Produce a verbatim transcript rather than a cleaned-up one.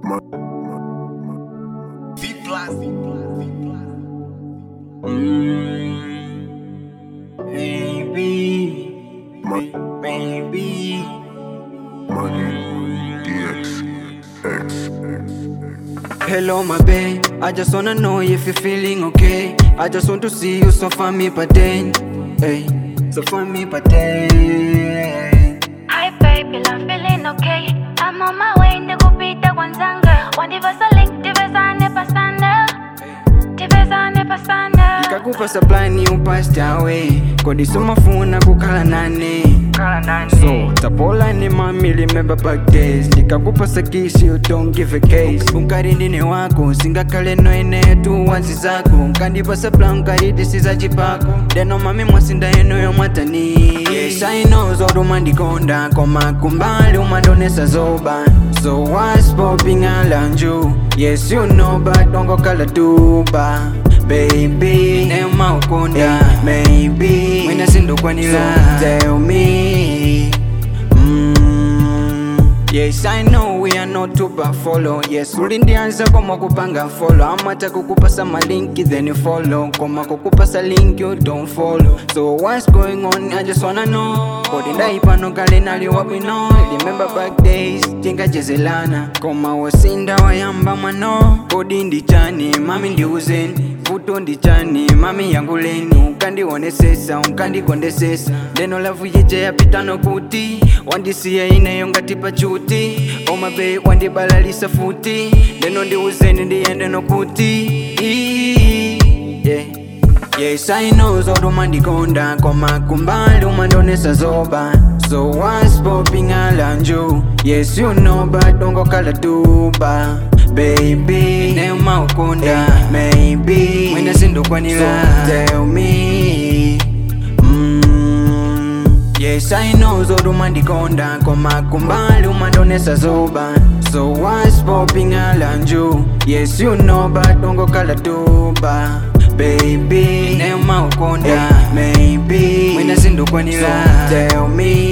V-Plus. Baby, baby, D X X. hello my babe, I just wanna know if you're feeling okay. I just want to see you so for me patent, hey, so for me patent. Hi baby, I'm feeling okay. I'm on my way, ndikupita kwanzanga. Wandivasa link, tivezane pasana. Tivezane pasana. Nikakupa supply ni upast away. Kodi sumafuna kukala nane. So, tapola ni mami remember back days. Nikakupa sakisi you don't give a case. Unkarindini wako, singa kale no ene tu wansi zako. Nkandipa supply unkaridi siza chipako. Deno mami mwasinda eno yo matani. Yes I know zodo mandikonda. Koma kumbali umandonesa zoba. So what's popping alanju? Yes you know but don't go kala duba. Baby, nema ukonda, maybe Mwina sindo kwa nila, so tell me mm. Yes, I know we are not to follow. Yes, ulindi anza koma kupanga follow. Amata kukupasa malinki then you follow. Koma kukupasa link you don't follow. So what's going on? I just wanna know. Kodi ndaipano kale nali wabino. Remember back days, tinga jezelana. Koma wasinda wayamba mano. Kodi ndichani, mami ndiuzeni. Futo ndichani, mami yanguleni. Unkandi wonesesa, unkandi kondesesa. Deno lavu yeje ya pitano kuti. Wandisiya ine yonga tipa chuti. Oh my babe, wandi balalisa futi. Deno ndiuzeni ndiende no kuti. Yeah. Yes I know zodo mandikonda. Koma kumbali umandonesa zoba. So what's popping alanju? Yes you know but don't go kala duba. Baby, nema ukonda, maybe Mwina sindo kwa nila, so tell me mm. Yes I know zodo mandikonda. Koma kumbali umandonesa zoba. So what's popping alanju? Yes you know but don't go kala duba. Baby, nema ukonda, maybe Mwina sindo kwa nila, so tell me